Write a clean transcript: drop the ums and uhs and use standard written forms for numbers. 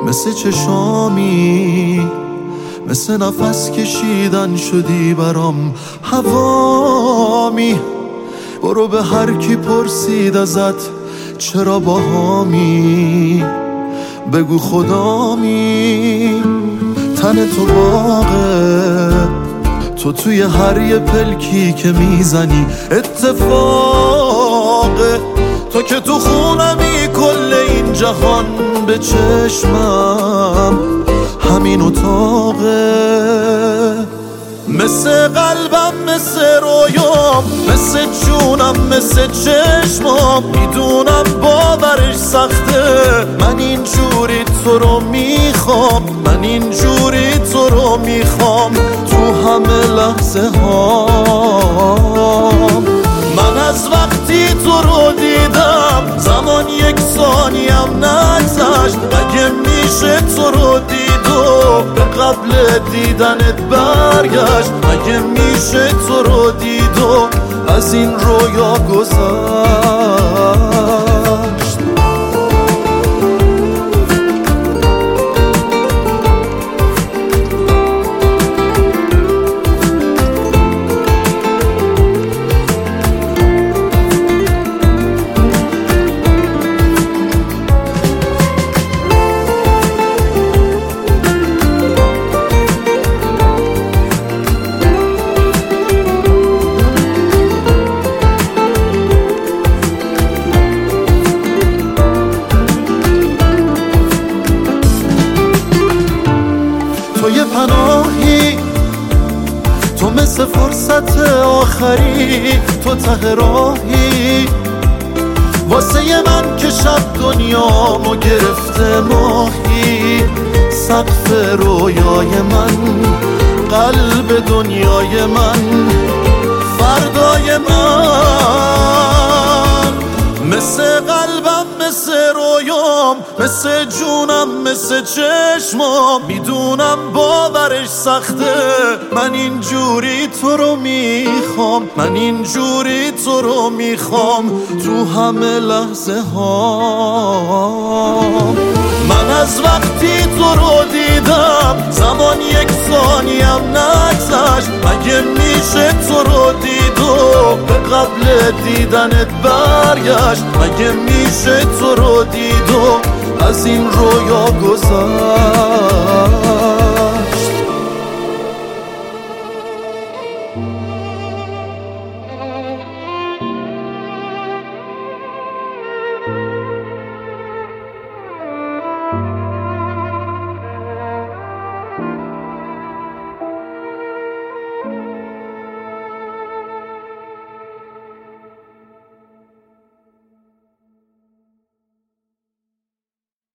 مثل چشامی، مثل نفس کشیدن شدی برام هوامی. برو به هر کی پرسید ازت چرا باهامی، بگو خدامی. تن تو باغه، تو توی هر یه پلکی که میزنی اتفاقه. تو که تو خونمی کل این جهان به چشمم همین اتاقه. مثل قلبم، مثل رویام، مثل جونم، مثل چشمام. میدونم باورش سخته، من اینجوری تو رو میخوام، من اینجوری تو رو میخوام تو همه لحظه هام. من از وقتی تو رو دیدم زمان یک ثانیم نگذشت. مگه میشه تو رو دید و به قبل دیدنت برگشت؟ مگه میشه تو رو دید و از این رویا گذشت؟ تو یه پناهی، تو مثل فرصت آخری، تو ته راهی واسه من که شب دنیامو گرفته ماهی. سقف رویای من، قلب دنیای من، فردای من. مثل قلبم، مثل رویام، مثل جونم، مثل چشمام. میدونم باورش سخته، من اینجوری تو رو میخوام، من اینجوری تو رو میخوام تو همه لحظه هام. من از وقتی تو رو دیدم زمان یک ثانیم نگذشت. مگه میشه تو رو دید و به قبل دیدنت برگشت؟ مگه میشه تو رو دید و از این رویا گذشت؟